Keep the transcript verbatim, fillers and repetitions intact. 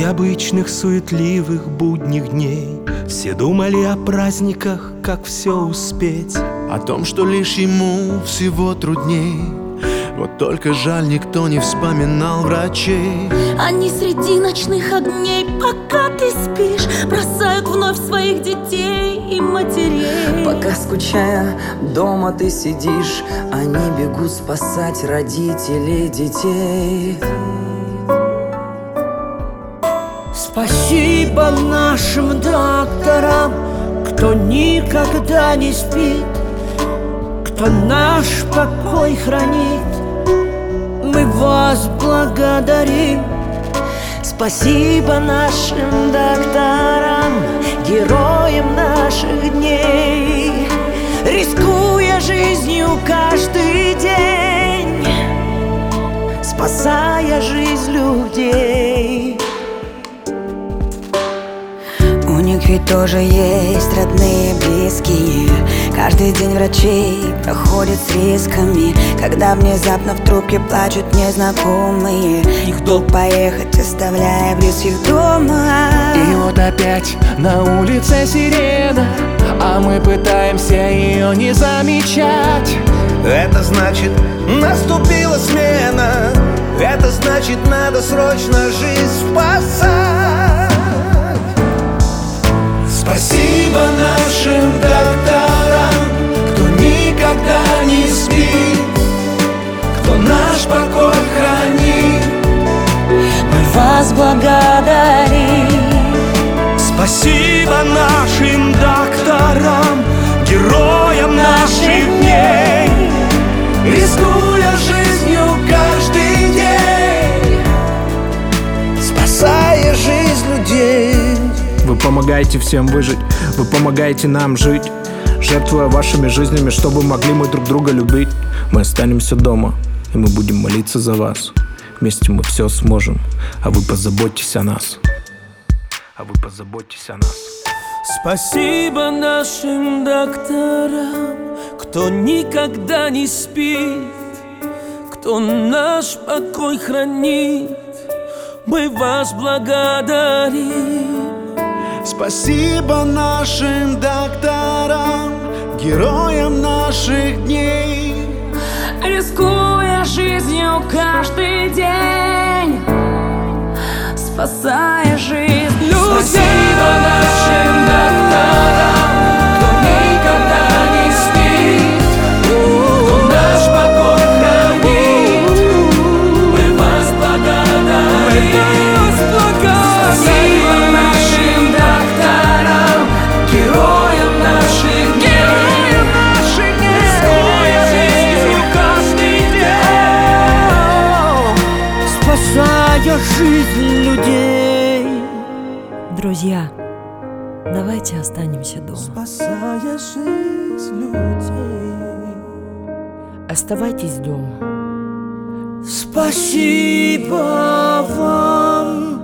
обычных суетливых будних дней все думали о праздниках, как все успеть, о том, что лишь ему всего трудней. Вот только жаль, никто не вспоминал врачей. Они среди ночных огней, пока ты спишь, бросают вновь своих детей и матерей. Пока, скучая, дома ты сидишь, они бегут спасать родителей детей. Спасибо нашим докторам, кто никогда не спит, кто наш покой хранит. Мы вас благодарим. Спасибо нашим докторам, героям наших дней, рискуя жизнью каждый день, спасая жизнь людей. У них ведь тоже есть родные, близкие. Каждый день врачей проходит с рисками, когда внезапно в трубке плачут незнакомые. Их долг поехать, оставляя близких дома. И вот опять на улице сирена, а мы пытаемся ее не замечать. Это значит, наступила смена. Это значит, надо срочно жизнь спасать. Спасибо нашим докторам, кто никогда не спит, кто наш покой хранит. Мы вас благодарим. Спасибо нашим докторам, героям наших дней, рискуя жизнью каждый день, спасая жизнь людей. Вы помогаете всем выжить, вы помогаете нам жить, жертвуя вашими жизнями, чтобы могли мы друг друга любить. Мы останемся дома, и мы будем молиться за вас. Вместе мы все сможем, а вы позаботьтесь о нас. А вы позаботьтесь о нас. Спасибо нашим докторам, кто никогда не спит, кто наш покой хранит. Мы вас благодарим. Спасибо нашим докторам, героям наших дней, Рискуя жизнью каждый день, спасая жизнь людей. Спасибо нашим докторам, кто никогда не спит, кто наш покой хранит. Мы вас благодарим. Спасибо нашим докторам, героям наших дней, рискуя жизнью каждый день, Спасая жизнь людей. Друзья, давайте останемся дома. спасая жизнь людей. Оставайтесь дома. Спасибо вам.